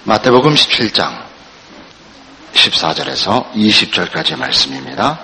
마태복음 17장 14절에서 20절까지 말씀입니다.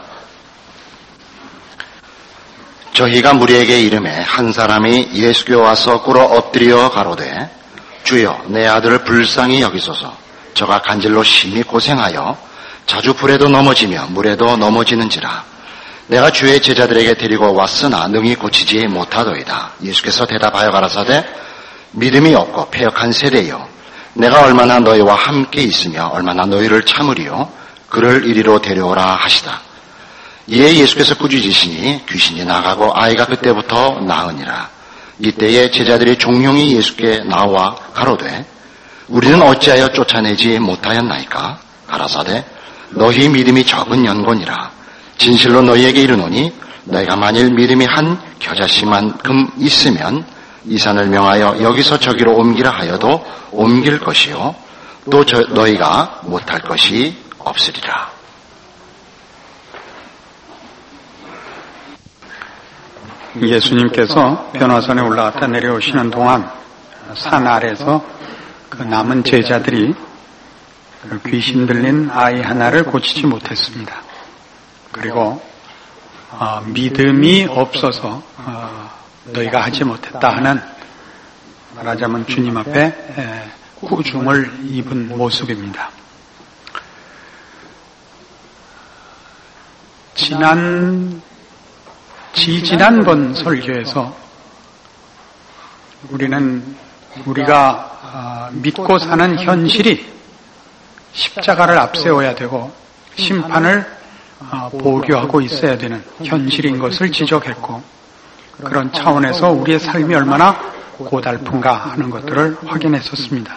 저희가 무리에게 이르매 한 사람이 예수께 와서 꿇어 엎드려 가로되 주여 내 아들을 불쌍히 여기소서. 저가 간질로 심히 고생하여 자주 불에도 넘어지며 물에도 넘어지는지라. 내가 주의 제자들에게 데리고 왔으나 능히 고치지 못하도이다. 예수께서 대답하여 가라사대 믿음이 없고 패역한 세대여, 내가 얼마나 너희와 함께 있으며 얼마나 너희를 참으리요. 그를 이리로 데려오라 하시다. 이에 예수께서 꾸짖으시니 귀신이 나가고 아이가 그때부터 나으니라. 이때에 제자들이 종용이 예수께 나와 가로되 우리는 어찌하여 쫓아내지 못하였나이까? 가라사대 너희 믿음이 적은 연고니라. 진실로 너희에게 이르노니 너희가 만일 믿음이 한 겨자씨만큼 있으면 이 산을 명하여 여기서 저기로 옮기라 하여도 옮길 것이요 또 너희가 못할 것이 없으리라. 예수님께서 변화산에 올라갔다 내려오시는 동안 산 아래서 그 남은 제자들이 귀신 들린 아이 하나를 고치지 못했습니다. 그리고 믿음이 없어서 너희가 하지 못했다 하는, 말하자면 주님 앞에 꾸중을 입은 모습입니다. 지지난번 설교에서 우리가 믿고 사는 현실이 십자가를 앞세워야 되고 심판을 보류하고 있어야 되는 현실인 것을 지적했고, 그런 차원에서 우리의 삶이 얼마나 고달픈가 하는 것들을 확인했었습니다.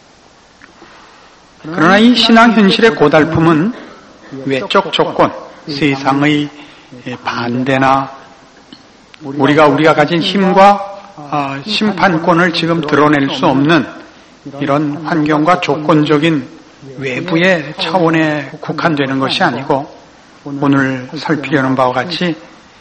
그러나 이 신앙 현실의 고달픔은 외적 조건, 세상의 반대나 우리가 가진 힘과 심판권을 지금 드러낼 수 없는 이런 환경과 조건적인 외부의 차원에 국한되는 것이 아니고, 오늘 살피려는 바와 같이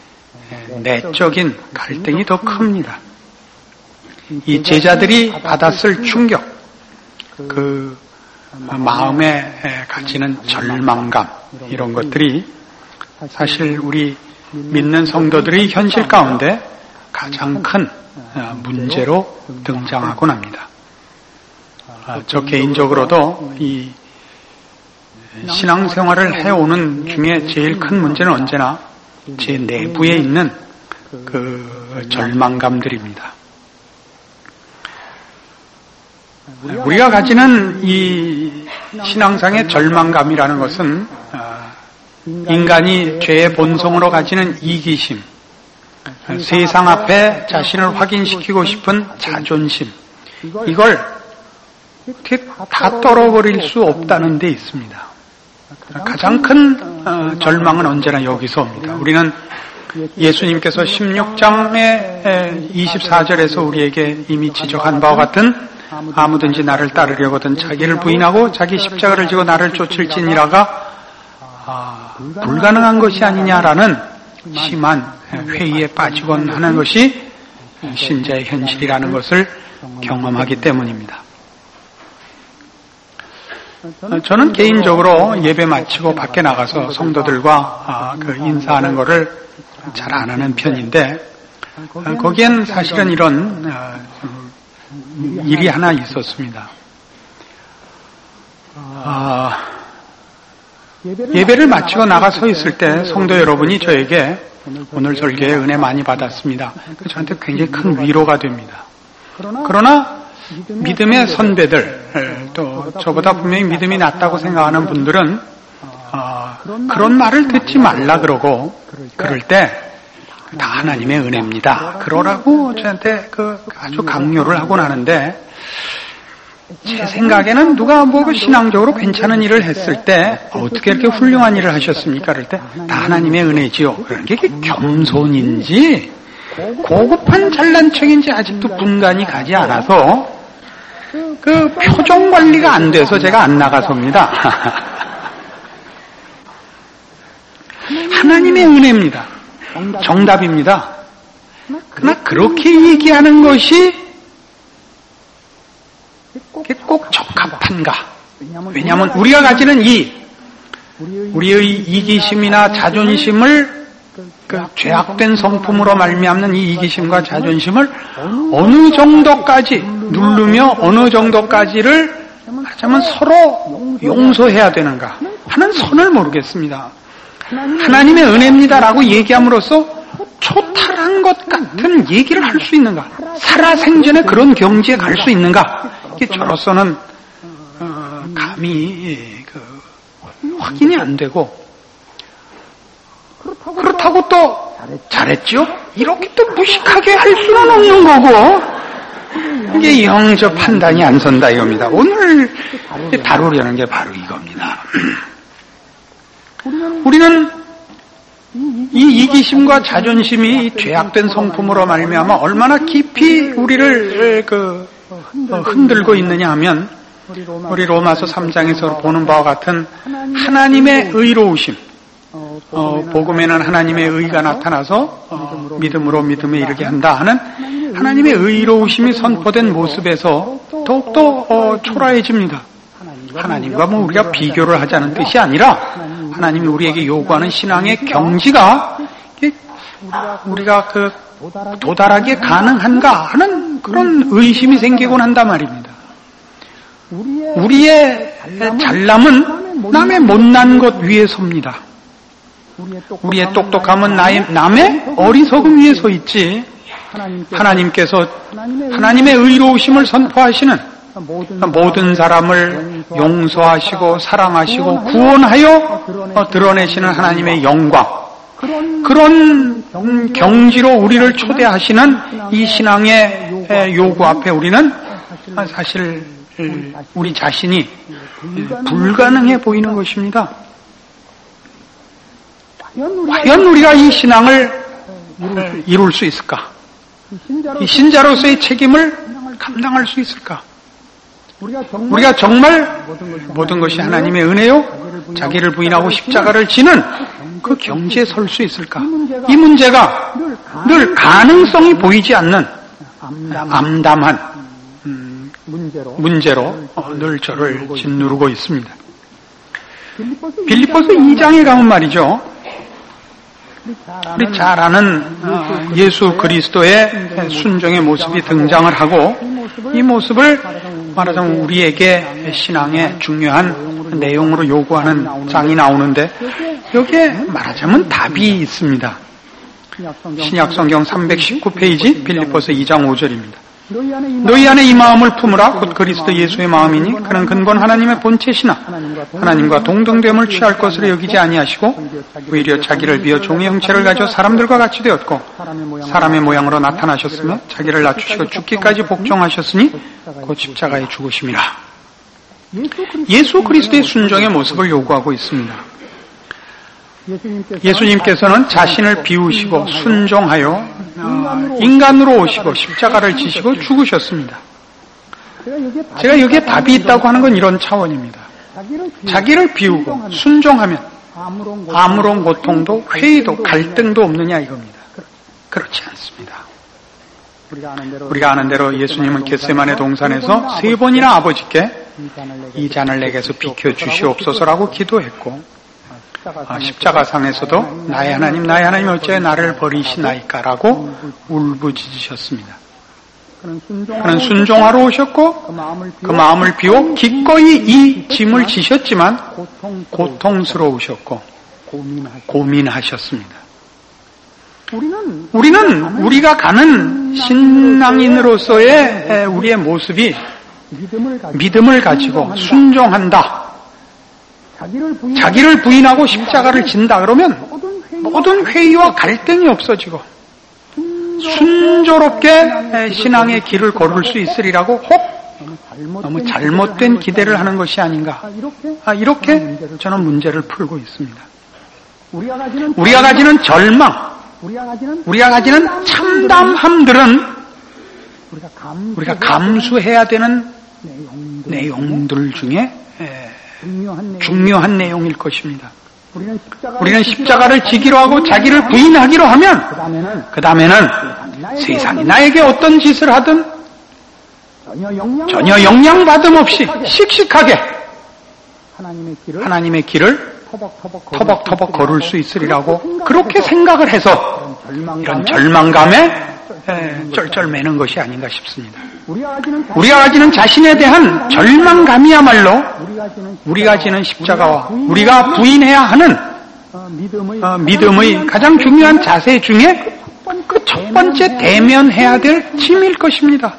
내적인 갈등이 더 큽니다. 이 제자들이 받았을 충격, 그 마음에 가지는 절망감, 이런 것들이 사실 우리 믿는 성도들의 현실 가운데 가장 큰 문제로 등장하곤 합니다. 저 개인적으로도 이 신앙생활을 해오는 중에 제일 큰 문제는 언제나 제 내부에 있는 그 절망감들입니다. 우리가 가지는 이 신앙상의 절망감이라는 것은 인간이 죄의 본성으로 가지는 이기심, 세상 앞에 자신을 확인시키고 싶은 자존심, 이걸 이렇게 다 떨어버릴 수 없다는 데 있습니다. 가장 큰 절망은 언제나 여기서 옵니다. 우리는 예수님께서 16장의 24절에서 우리에게 이미 지적한 바와 같은 아무든지 나를 따르려거든 자기를 부인하고 자기 십자가를 지고 나를 쫓을지니라가 불가능한 것이 아니냐라는 심한 회의에 빠지곤 하는 것이 신자의 현실이라는 것을 경험하기 때문입니다. 저는 개인적으로 예배 마치고 밖에 나가서 성도들과 인사하는 것을 잘 안 하는 편인데, 거기엔 사실은 이런 일이 하나 있었습니다. 예배를 마치고 나가 서 있을 때 성도 여러분이 저에게 오늘 설교에 은혜 많이 받았습니다. 저한테 굉장히 큰 위로가 됩니다. 그러나 믿음의 선배들, 또 저보다 분명히 믿음이 낮다고 생각하는 분들은 그런 말을 듣지 말라 그러고, 그럴 때 다 하나님의 은혜입니다, 그러라고 저한테 아주 강요를 하곤 하는데, 제 생각에는 누가 신앙적으로 괜찮은 일을 했을 때 어떻게 이렇게 훌륭한 일을 하셨습니까? 그럴 때 다 하나님의 은혜지요. 그런 게 겸손인지 고급한 잘난 척인지 아직도 분간이 가지 않아서 그 표정 관리가 안 돼서 제가 안 나가섭니다. 하나님의 은혜입니다. 정답입니다. 그러나 그렇게 얘기하는 것이 꼭 적합한가? 왜냐하면 우리가 가지는 우리의 이기심이나 자존심을 죄악된 성품으로 말미암는 이 이기심과 자존심을 어느 정도까지 누르며 어느 정도까지를 말하자면 서로 용서해야 되는가 하는 선을 모르겠습니다. 하나님의 은혜입니다라고 얘기함으로써 초탈한 것 같은 얘기를 할 수 있는가? 살아생전에 그런 경지에 갈 수 있는가? 이게 저로서는 감히 확인이 안 되고, 그렇다고 또 잘했죠? 이렇게 또 무식하게 할 수는 없는 거고, 이게 영적 판단이 안 선다 이겁니다. 오늘 다루려는 게 바로 이겁니다. 우리는 이 이기심과 자존심이 죄악된 성품으로 말미암아 얼마나 깊이 우리를 흔들고 있느냐 하면, 우리 로마서 3장에서 보는 바와 같은 하나님의 의로우심, 복음에는 하나님의 의가 나타나서 믿음으로 믿음에 이르게 한다 하는 하나님의 의로우심이 선포된 모습에서 더욱더 초라해집니다. 하나님과 우리가 비교를 하자는 뜻이 아니라 하나님이 우리에게 요구하는 신앙의 경지가 우리가 도달하기에 가능한가 하는 그런 의심이 생기곤 한단 말입니다. 우리의 잘남은 남의 못난 것 위에 섭니다. 우리의 똑똑함은 남의 어리석음 위에 서 있지, 하나님께서 하나님의 의로우심을 선포하시는 모든 사람을 용서하시고 사랑하시고 구원하여 드러내시는 하나님의 영광, 그런 경지로 우리를 초대하시는 이 신앙의 요구 앞에 우리는 사실 우리 자신이 불가능해 보이는 것입니다. 과연 우리가 이 신앙을 이룰 수 있을까? 이 신자로서의 책임을 감당할 수 있을까? 우리가 정말 모든 것이 하나님의 은혜요, 자기를 부인하고 십자가를 지는 그 경지에 설 수 있을까? 이 문제가 늘 가능성이 보이지 않는 암담한 문제로 늘 저를 짓누르고 있습니다. 빌립보서 2장에 가면 말이죠, 우리 잘 아는 예수 그리스도의 순종의 모습이 등장을 하고, 이 모습을 말하자면 우리에게 신앙의 중요한 내용으로 요구하는 장이 나오는데, 여기에 말하자면 답이 있습니다. 신약성경 319페이지 빌립보서 2장 5절입니다. 너희 안에 이 마음을 품으라. 곧 그리스도 예수의 마음이니 그는 근본 하나님의 본체시나 하나님과 동등됨을 취할 것으로 여기지 아니하시고 오히려 자기를 비어 종의 형체를 가져 사람들과 같이 되었고 사람의 모양으로 나타나셨으며 자기를 낮추시고 죽기까지 복종하셨으니 곧 십자가에 죽으심이라. 예수 그리스도의 순종의 모습을 요구하고 있습니다. 예수님께서는 자신을 비우시고 순종하여 인간으로 오시고 십자가를 지시고 죽으셨습니다. 제가 여기에 답이 있다고 하는 건 이런 차원입니다. 자기를 비우고 순종하면 아무런 고통도 회의도 갈등도 없느냐 이겁니다. 그렇지 않습니다. 우리가 아는 대로 예수님은 겟세마네 동산에서 3번이나 아버지께 이 잔을 내게서 비켜주시옵소서라고 기도했고, 십자가상에서도 나의 하나님 어찌하여 나를 버리시나이까라고 울부짖으셨습니다. 그는 순종하러 오셨고 그 마음을 비워 기꺼이 이 짐을 지셨지만 고통스러우셨고 고민하셨습니다. 우리는 우리가 가는 신앙인으로서의 우리의 모습이 믿음을 가지고 순종한다, 자기를 부인하고 십자가를 진다 그러면 모든 회의와 갈등이 없어지고 순조롭게 신앙의 길을 걸을 수 있으리라고 너무 잘못된 기대를 하는 것이 아닌가, 이렇게 저는 문제를 풀고 있습니다. 우리가 가지는 절망, 우리가 가지는 참담함들은 우리가 감수해야 되는 내용들 중에 중요한 내용일 것입니다. 우리는 십자가를 지기로 하고 자기를 부인하기로 하면 그 다음에는 세상이 나에게 어떤 짓을 하든 전혀 영양받음 없이 씩씩하게 하나님의 길을 터벅터벅 걸을 수 있으리라고 그렇게 생각을 해서 이런 절망감에 쩔쩔매는 것이 아닌가 싶습니다. 우리가 가지는 자신에 대한 절망감이야말로 우리가 지는 십자가와 우리가 부인해야 하는 믿음의 가장 중요한 자세 중에 그 첫 번째 대면해야 될 짐일 것입니다.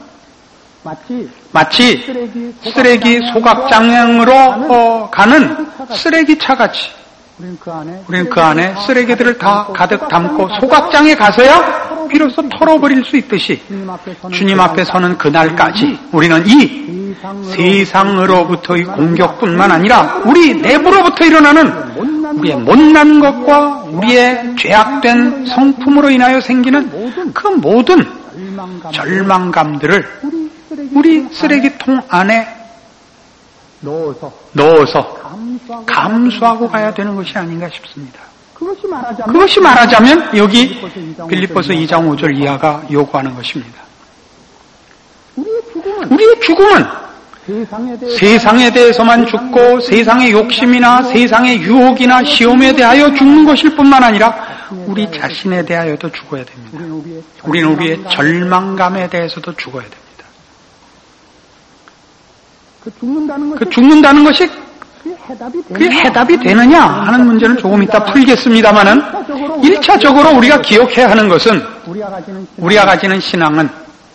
마치 쓰레기 소각장으로 가는 쓰레기차 같이 우리는 그 안에 쓰레기들을 다 가득 담고 소각장에 가서야 비로소 털어버릴 수 있듯이 주님 앞에 서는 그날까지 우리는 이 세상으로부터의 공격뿐만 아니라 우리 내부로부터 일어나는 우리의 못난 것과 우리의 죄악된 성품으로 인하여 생기는 그 모든 절망감들을 우리 쓰레기통 안에 넣어서 감수하고 가야 되는 것이 아닌가 싶습니다. 그것이 말하자면 여기 빌립보서 2장 5절 이하가 요구하는 것입니다. 우리의 죽음은 세상에 대해서만 죽고 세상의 욕심이나 세상의 유혹이나 시험에 대하여 죽는 것일 뿐만 아니라 우리 자신에 대하여도 죽어야 됩니다. 우리는 우리의 절망감에 대해서도 죽어야 됩니다. 그 죽는다는 것이 그게 해답이 되느냐 하는 문제는 조금 이따 풀겠습니다만은 1차적으로 우리가 기억해야 하는 것은 우리가 가지는 신앙은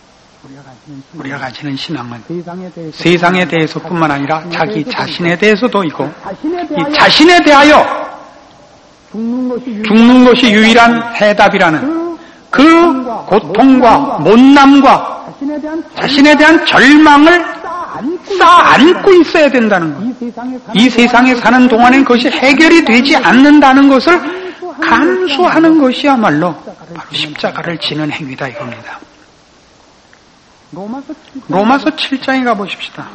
세상에 대해서뿐만 아니라 자기 자신에 대해서도 있고 이 자신에 대하여 죽는 것이 유일한 해답이라는 그 고통과 못남과 자신에 대한 절망을 쌓아안고 있어야 된다는 것. 이 세상에 사는 동안엔 그것이 해결이 되지 않는다는 것을 감수하는 것이야말로 바로 십자가를 지는 행위다 이겁니다. 로마서 7장에 가보십시다.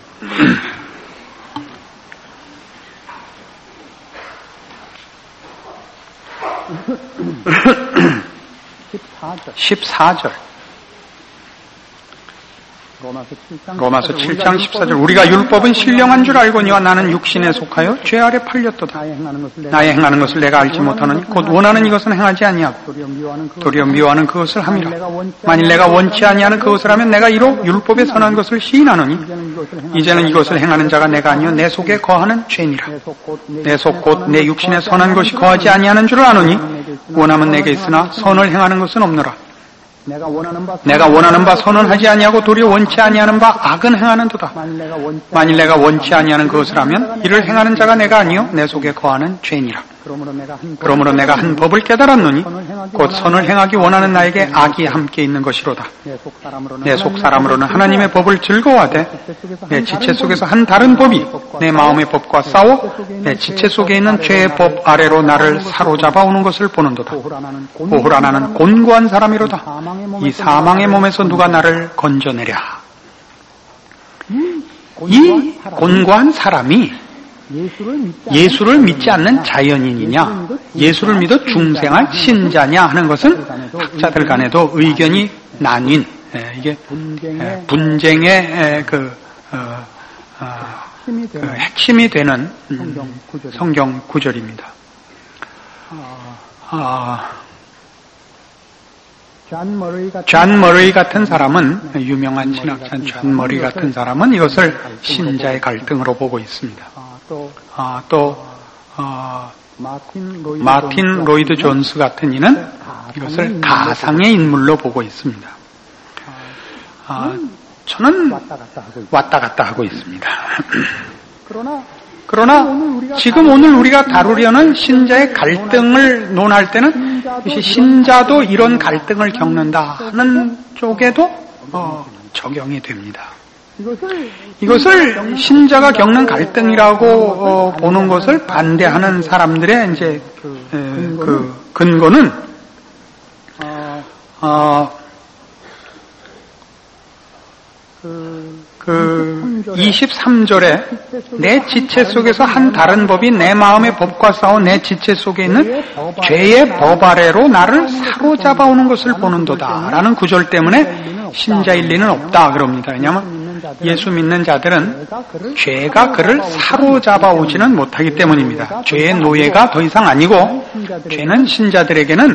14절. 로마서 7장 14절. 우리가 율법은 신령한 줄 알거니와 나는 육신에 속하여 죄 아래 팔렸도다. 나의 행하는 것을 내가 알지 못하노니 곧 원하는 이것은 행하지 아니하고 도리어 미워하는 그것을 함이라. 만일 내가 원치 아니하는 그것을 하면 내가 이로 율법에 선한 것을 시인하노니 이제는 이것을 행하는 자가 내가 아니요 내 속에 거하는 죄니라. 내 속 곧 내 육신에 선한 것이 거하지 아니하는 줄을 아노니 원함은 내게 있으나 선을 행하는 것은 없노라. 내가 원하는 바 선은 하지 아니하고 도리어 원치 아니하는 바 악은 행하는도다. 만일 내가 원치 아니하는 그것을 하면 이를 행하는 자가 내가 아니요 내 속에 거하는 죄니라. 그러므로 내가 한 법을 깨달았노니 곧 선을 행하기 원하는 나에게 악이 함께 있는 것이로다. 내 속 사람으로는 하나님의 법을 즐거워하되 내 지체 속에서 한 다른 법이 내 마음의 법과 싸워 내 지체 속에 있는 죄의 법 아래로 나를 사로잡아 오는 것을 보는도다. 보후라 나는 곤고한 사람이로다. 이 사망의 몸에서 누가 나를 건져내랴. 이 곤고한 사람이 예수를 믿지 않는 자연인이냐, 예수를 믿어 중생할 신자냐 하는 것은 학자들 간에도 의견이 나뉜 이게 분쟁의 핵심이 되는 성경 구절입니다. 존 머레이 같은 사람은 유명한 신학자 존 머레이 같은 사람은 이것을 신자의 갈등으로 보고 있습니다. 또 마틴 로이드 존스 같은 이는 이것을 가상의 인물로 보고 있습니다. 저는 왔다 갔다 하고 있습니다. 그러나 지금 오늘 우리가 다루려는 신자의 갈등을 논할 때는 신자도 이런 갈등을 겪는다는 쪽에도 적용이 됩니다. 이것을 신자가 겪는 갈등이라고 보는 것을 반대하는 사람들의 이제 그 근거는 23절에 내 지체 속에서 한 다른 법이 내 마음의 법과 싸워 내 지체 속에 있는 죄의 법 아래로 나를 사로잡아 오는 것을 보는도다 라는 구절 때문에 신자일 리는 없다 그럽니다. 왜냐하면 예수 믿는 자들은 죄가 그를 사로잡아 오지는 못하기 때문입니다. 죄의 노예가 더 이상 아니고 죄는 신자들에게는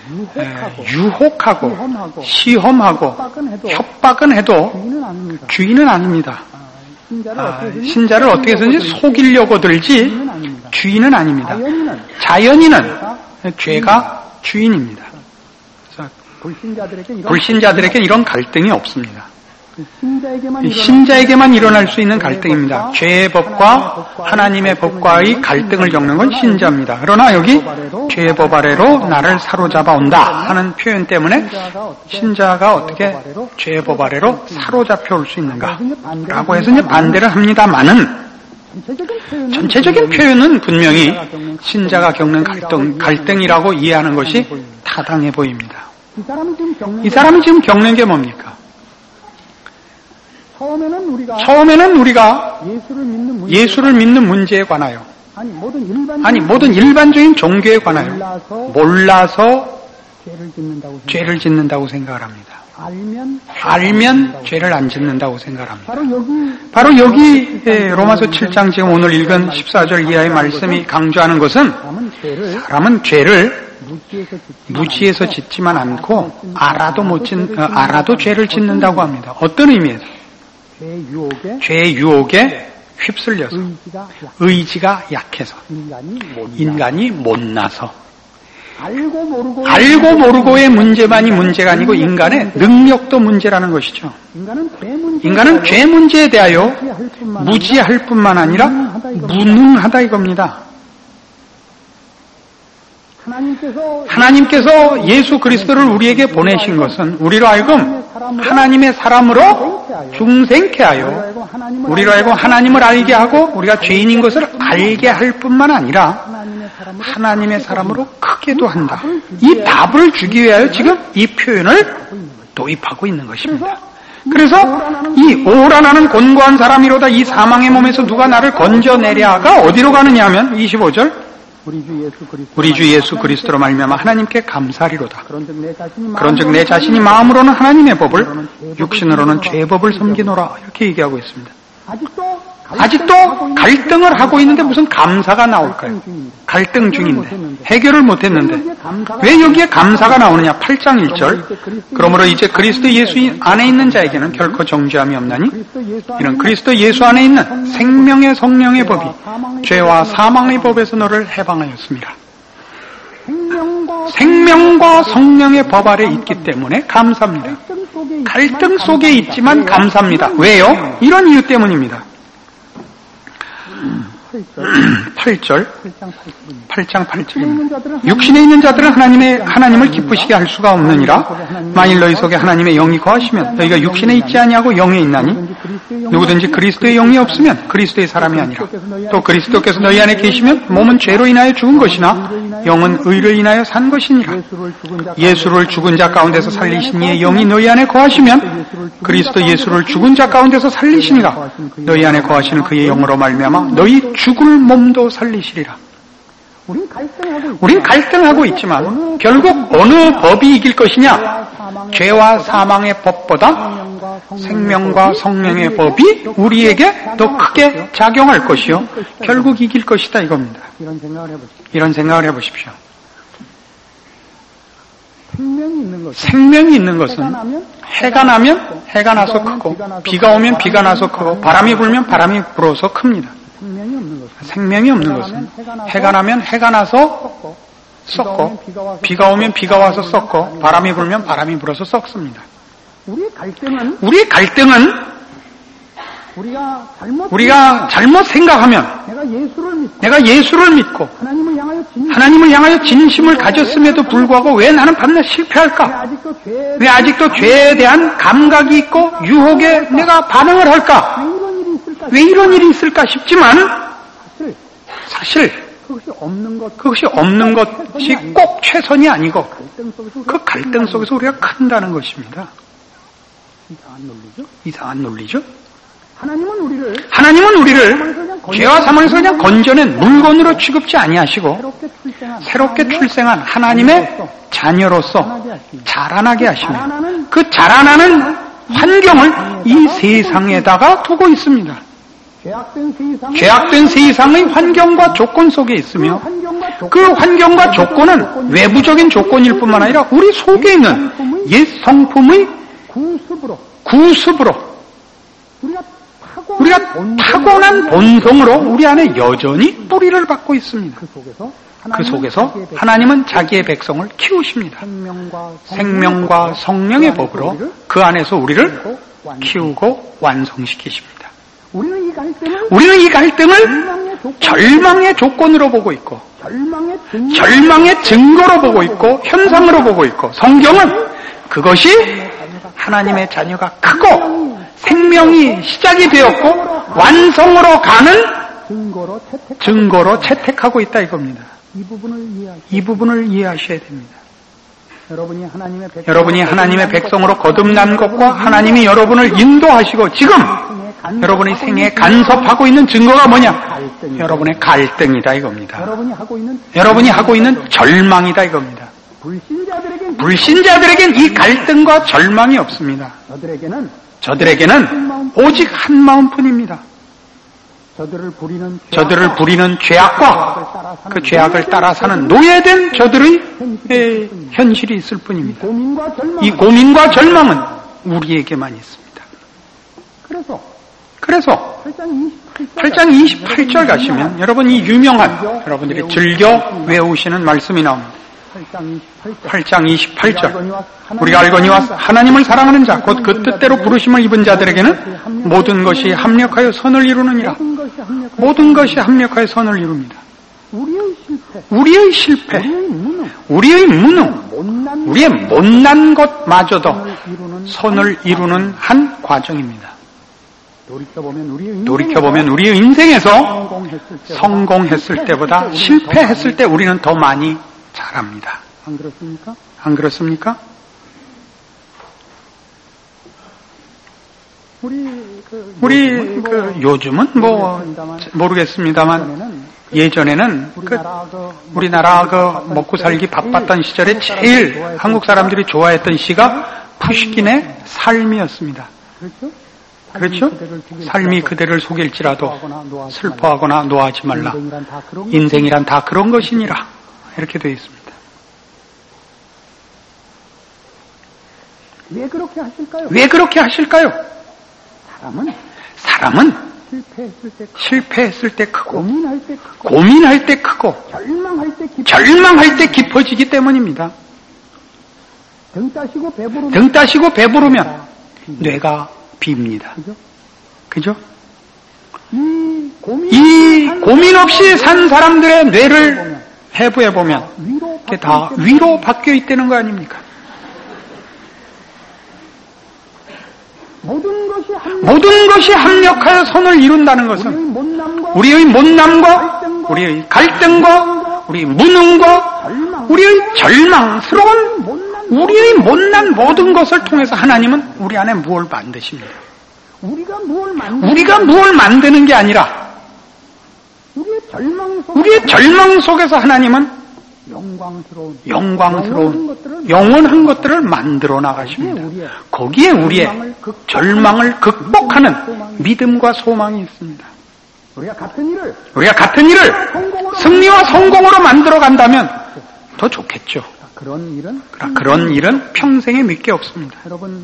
유혹하고 시험하고 협박은 해도 주인은 아닙니다. 신자를 어떻게 해서든지 속이려고 들지 주인은 아닙니다. 자연인은 죄가 주인입니다. 불신자들에게 이런 갈등이 없습니다. 신자에게만 일어날 수 있는 갈등입니다. 죄의 법과 하나님의 법과의 갈등을 겪는 건 신자입니다. 그러나 여기 죄의 법 아래로 나를 사로잡아 온다 하는 표현 때문에 신자가 어떻게 죄의 법 아래로 사로잡혀 올 수 있는가 라고 해서 이제 반대를 합니다만은 전체적인 표현은 분명히 신자가 겪는 갈등이라고 이해하는 것이 타당해 보입니다. 이 사람이 지금 겪는 게 뭡니까? 처음에는 우리가 예수를 믿는 문제에 관하여 모든 일반적인 종교에 관하여 몰라서 죄를 짓는다고 생각을 합니다. 알면 죄를 안 짓는다고 생각을 합니다. 바로 여기 로마서 7장 지금 오늘 읽은 14절 이하의 말씀이 강조하는 것은 사람은 죄를 무지해서 짓지만 않고 알아도 죄를 짓는다고 합니다. 어떤 의미에서? 죄의 유혹에 휩쓸려서 의지가 약해서 인간이 못나서 알고 모르고의 문제만이 문제가 아니고 인간의 능력도 문제라는 것이죠. 인간은 죄 문제에 대하여 무지할 뿐만 아니라 무능하다 이겁니다. 하나님께서 예수 그리스도를 우리에게 보내신 것은 우리로 하여금 하나님의 사람으로 중생케 하여 우리로 하여금 하나님을 알게 하고 우리가 죄인인 것을 알게 할 뿐만 아니라 하나님의 사람으로 크게도 한다. 이 답을 주기 위하여 지금 이 표현을 도입하고 있는 것입니다. 그래서 이 오라 나는 곤고한 사람이로다 이 사망의 몸에서 누가 나를 건져내랴가 어디로 가느냐 하면 25절 우리 주 예수 그리스도로 말미암아 하나님께 감사하리로다. 그런즉 내 자신이 마음으로는 하나님의 법을 육신으로는 죄의 법을 섬기노라 이렇게 얘기하고 있습니다. 아직도 갈등을 하고 있는데 무슨 감사가 나올까요? 갈등 중인데 해결을 못했는데 왜 여기에 감사가 나오느냐? 8장 1절 그러므로 이제 그리스도 예수 안에 있는 자에게는 결코 정죄함이 없나니 이는 그리스도 예수 안에 있는 생명의 성령의 법이 죄와 사망의 법에서 너를 해방하였습니다. 생명과 성령의 법 아래 있기 때문에 감사합니다. 갈등 속에 있지만 감사합니다. 왜요? 이런 이유 때문입니다. 8절 8장 8절입니다. 육신에 있는 자들은 하나님을 기쁘시게 할 수가 없느니라. 만일 너희 속에 하나님의 영이 거하시면 너희가 육신에 있지 아니하고 영에 있나니 누구든지 그리스도의 영이 없으면 그리스도의 사람이 아니라 또 그리스도께서 너희 안에 계시면 몸은 죄로 인하여 죽은 것이나 영은 의를 인하여 산 것이니라. 예수를 죽은 자 가운데서 살리신 이의 영이 너희 안에 거하시면 그리스도 예수를 죽은 자 가운데서 살리시니라. 너희 안에 거하시는 그의 영으로 말미암아 너희 죽을 몸도 살리시리라. 우린 갈등하고 있지만 결국 어느 법이 이길 것이냐? 죄와 사망의 법보다 생명과 성령의 법이 우리에게 더 크게 작용할 것이요 결국 이길 것이다 이겁니다. 이런 생각을 해보십시오. 생명이 있는 것은 해가 나면 해가 나서 크고 비가 오면 비가 나서 크고 바람이 불면 바람이 불어서 큽니다. 생명이 없는 것은 해가 나면 해가 나서 썩고 비가 오면 비가 와서 썩고 바람이 불면 바람이 불어서 썩습니다. 우리의 갈등은 우리가 잘못 생각하면 내가 예수를 믿고 하나님을 향하여 진심을 가졌음에도 불구하고 왜 나는 밤낮 실패할까? 왜 아직도 죄에 대한 감각이 있고 유혹에 내가 반응을 할까? 왜 이런 일이 있을까 싶지만 사실 그것이 없는 것이 꼭 최선이 아니고 그 갈등 속에서 우리가 큰다는 것입니다. 이상한 논리죠? 하나님은 우리를 죄와 사망에서 그냥 건져낸 물건으로 취급지 아니하시고 새롭게 출생한 하나님의 자녀로서 자라나게 하시며 그 자라나는 환경을 이 세상에다가 두고 있습니다. 죄악된 세상의 환경과 조건 속에 있으며 그 환경과 조건은 외부적인 조건일 뿐만 아니라 우리 속에 있는 옛 성품의 구습으로 우리가 타고난 본성으로 우리 안에 여전히 뿌리를 받고 있습니다. 그 속에서 하나님은 자기의 백성을 키우십니다. 생명과 성령의 법으로 그 안에서 우리를 키우고 완성시키십니다. 우리는 이 갈등을 절망의 조건으로 보고 있고 절망의 증거로 보고 있고 현상으로 보고 있고 성경은 그것이 하나님의 자녀가 크고 생명이 시작이 되었고 완성으로 가는 증거로 채택하고 있다 이겁니다. 이 부분을 이해하셔야 됩니다. 여러분이 하나님의 백성으로 거듭난 것과 하나님이 여러분을 인도하시고 지금 여러분의 생애에 간섭하고 있는 증거가 뭐냐? 여러분의 갈등이다 이겁니다. 여러분이 하고 있는 절망이다 이겁니다. 불신자들에겐 이 갈등과 절망이 없습니다. 저들에게는 오직 한 마음뿐입니다. 저들을 부리는 죄악과 그 죄악을 따라 사는 노예된 저들의 현실이 있을 뿐입니다. 이 고민과 절망은 우리에게만 있습니다. 그래서 8장 28절 가시면 여러분 이 유명한 여러분들이 즐겨 외우시는 말씀이 나옵니다. 8장 28절 우리가 알거니와 하나님을 사랑하는 자 곧 그 뜻대로 부르심을 입은 자들에게는 모든 것이 합력하여 선을 이루느니라. 모든 것이 합력하여 선을 이룹니다. 우리의 실패, 우리의 무능, 우리의 못난 것마저도 선을 이루는 한 과정입니다. 돌이켜보면 우리의 인생에서 성공했을 때보다 실패했을 때 우리는 더 많이 잘합니다. 안 그렇습니까? 우리 요즘은 모르겠습니다만 예전에는 우리나라 먹고 살기 바빴던 시절에 제일 한국 사람들이 좋아했던 시가 푸시킨의 삶이었습니다. 그렇죠? 삶이 그대를 속일지라도 슬퍼하거나 노하지 말라. 인생이란 다 그런 것이니라. 이렇게 되어 있습니다. 왜 그렇게 하실까요? 사람은 실패했을 때 크고 고민할 때 크고 절망할 때 깊어지기 때문입니다. 등 따시고 배부르면 뇌가 빕니다. 그죠? 이 고민 없이 산 사람들의 뇌를 해부해보면 그게 다 위로 바뀌어 있다는 거 아닙니까? 모든 것이 합력하여 선을 이룬다는 것은 우리의 못남과 우리의 갈등과 우리의 무능과 우리의 절망스러운 우리의 못난 모든 것을 통해서 하나님은 우리 안에 무엇을 만드십니다. 우리가 무엇을 만드는 게 아니라 우리의 절망 속에서 하나님은 영광스러운 영원한 것들을 만들어 나가십니다. 거기에 우리의 절망을 극복하는 믿음과 소망이 있습니다. 우리가 같은 일을 승리와 성공으로 만들어 간다면 더 좋겠죠. 그런 일은 평생에 몇 개 없습니다.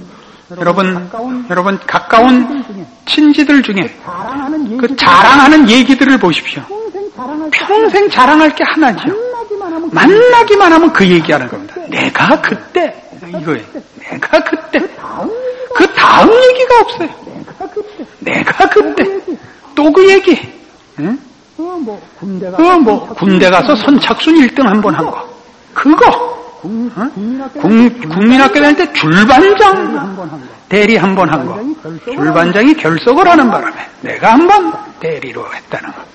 여러분 가까운 친지들 중에 그 자랑하는 얘기들을 보십시오. 평생 자랑할 게 하나죠. 만나기만 하면 그 얘기하는 겁니다. 내가 그때 이거예요. 내가 그때 그 다음 얘기가 없어요. 내가 그때 또 그 얘기. 응? 군대 가서 선착순 1등 한 번 한 거. 그거. 국민학교 다닐 때 줄반장 대리 한 번 한 거. 줄반장이 결석을 하는 바람에 내가 한 번 대리로 했다는 거.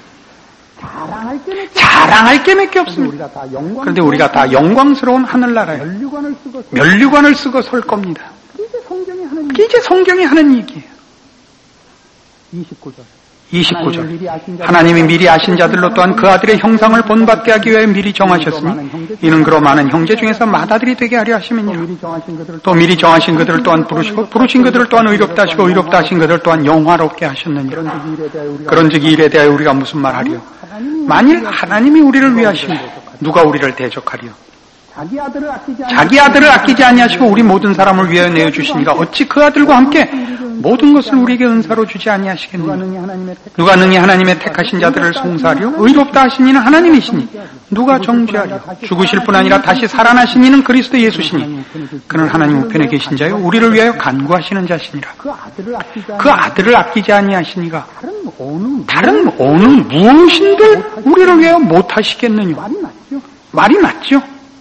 자랑할 게 몇 개 없습니다. 그런데 우리가 다 영광스러운 하늘나라에 면류관을 쓰고 설 겁니다. 그게 이제 성경이 하는 얘기예요. 29절. 하나님이 미리 아신 자들로 또한 그 아들의 형상을 본받게 하기 위해 미리 정하셨으니 이는 그로 많은 형제 중에서 맏아들이 되게 하려 하심이니라. 또 미리 정하신 그들을 또한 부르시고 부르신 그들을 또한 의롭다 하시고 의롭다 하신 그들을 또한 영화롭게 하셨느니라. 그런즉 이 일에 대하여 우리가 무슨 말하리요? 만일 하나님이 우리를 위하시면 누가 우리를 대적하리요? 자기 아들을 아끼지 아니하시고 우리 모든 사람을 위하여 내어주시니가 어찌 그 아들과 함께 모든 것을 우리에게 은사로 주지 아니하시겠느냐? 누가 능히 하나님의 택하신 자들을 송사하리요? 의롭다 하신 이는 하나님이시니 누가 정죄하리요? 죽으실 뿐 아니라 다시 살아나신 이는 그리스도 예수시니 그는 하나님 우편에 계신 자요 우리를 위하여 간구하시는 자시니라. 그 아들을 아끼지 아니하시니가 다른 어느 무엇인들 우리를 위하여 못하시겠느냐? 말이 맞죠?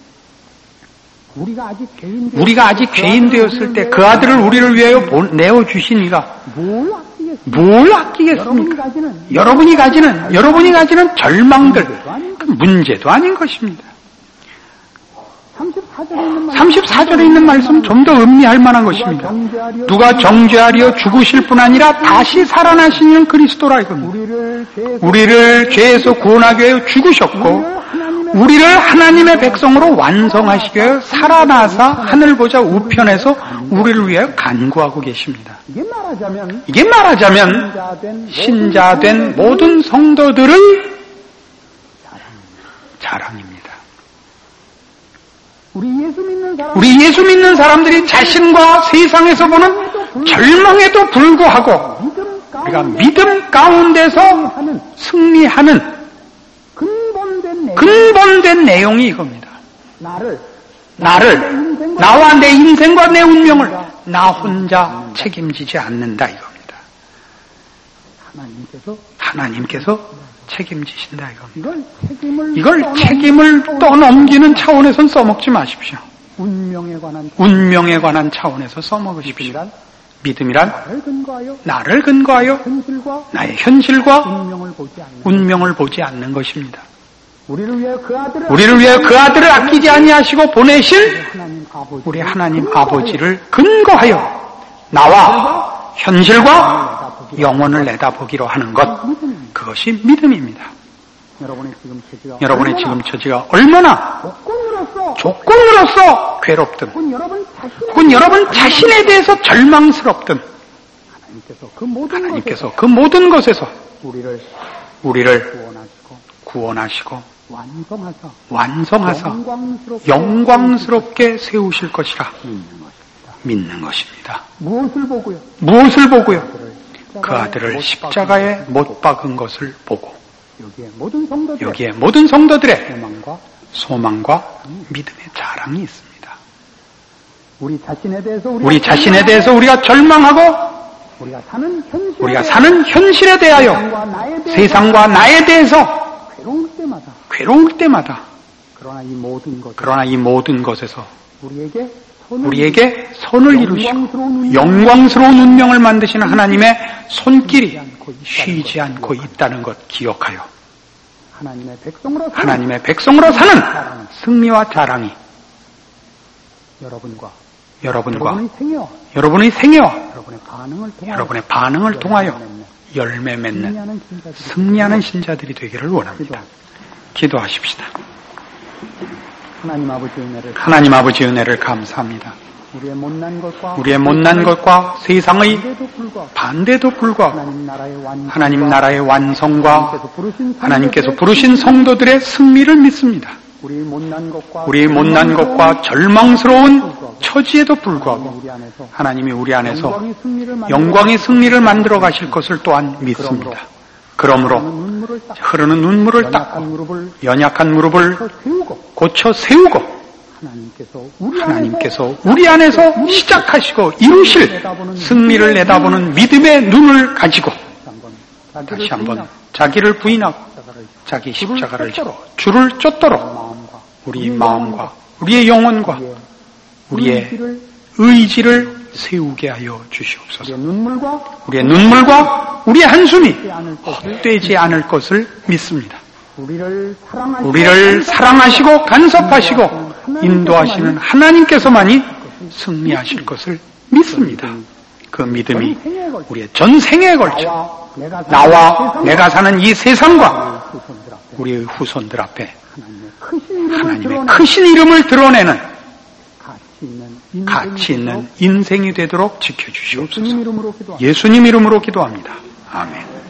우리가 아직 죄인 되었을 때 그 아들을 우리를 위하여 내어주시니가 뭘 아끼겠습니까? 여러분이 가지는 절망들, 문제도 아닌 것입니다. 34절에 있는 말씀 좀 더 음미할 만한 것입니다. 누가 정죄하리여 죽으실 뿐 아니라 다시 살아나시는 그리스도라 이겁니다. 우리를 죄에서 구원하기 위하여 죽으셨고 우리를 하나님의 백성으로 완성하시기 위하여 살아나사 하늘 보좌 우편에서 우리를 위하여 간구하고 계십니다. 이게 말하자면 신자된 모든 성도들의 자랑입니다. 우리 예수 믿는 사람들이 자신과 세상에서 보는 절망에도 불구하고 우리가 믿음 가운데서 승리하는 근본된 내용이 이겁니다. 나와 내 인생과 내 운명을 나 혼자 책임지지 않는다 이겁니다. 하나님께서 책임지신다 이겁니다. 이걸 책임을 떠넘기는 차원에선 써먹지 마십시오. 운명에 관한 차원에서 써먹으십시오. 믿음이란 나를 근거하여 나의 현실과 운명을 보지 않는 것입니다. 우리를 위하여 그 아들을 아끼지 아니하시고 보내신 우리 하나님 아버지를 근거하여 나와 현실과 영혼을 내다보기로 하는 것, 그것이 믿음입니다. 여러분의 지금 처지가 얼마나 조건으로서 괴롭든 혹은 여러분 자신에 대해서 절망스럽든 하나님께서 그 모든 것에서 우리를 구원하시고 완성하사 영광스럽게 세우실 것이라 믿는 것입니다. 무엇을 보고요? 그 아들을 십자가에 못 박은 것을 보고 여기에 모든 성도들의 소망과 믿음의 자랑이 있습니다. 우리 자신에 대해서 우리가 절망하고 우리가 사는 현실에 대하여 세상과 나에 대해서 괴로울 때마다 그러나 이 모든 것에서 우리에게 선을 이루시고 영광스러운 운명을 만드시는 하나님의 손길이 쉬지 않고 있다는 것 기억하여 하나님의 백성으로 사는 승리와 자랑이 여러분의 생애와 여러분의 반응을 통하여 열매 맺는 승리하는 신자들이 되기를 원합니다. 기도하십시다. 하나님 아버지 은혜를 감사합니다. 우리의 못난 것과 세상의 반대도 불구하고 하나님 나라의 완성과 하나님께서 부르신 성도들의 승리를 믿습니다. 우리의 못난 것과 절망스러운 처지에도 불구하고 하나님이 우리 안에서 영광의 승리를 만들어 가실 것을 또한 믿습니다. 그러므로 흐르는 눈물을 닦고 연약한 무릎을 고쳐 세우고 하나님께서 우리 안에서 시작하시고 이루실 승리를 내다보는 믿음의 눈을 가지고 다시 한번 자기를 부인하고 자기 십자가를 지고 주를 쫓도록 우리 마음과 우리의 영혼과 우리의 의지를 세우게 하여 주시옵소서. 우리의 눈물과 우리의 한숨이 헛되지 않을 것을 믿습니다. 우리를 사랑하시고 간섭하시고 인도하시는 하나님께서만이 승리하실 것을 믿습니다. 그 믿음이 우리의 전생에 걸쳐 나와 내가 사는 이 세상과 우리의 후손들 앞에 하나님의 크신 이름을 드러내는 가치 있는 인생이 되도록 지켜주시옵소서. 예수님 이름으로 기도합니다. 아멘.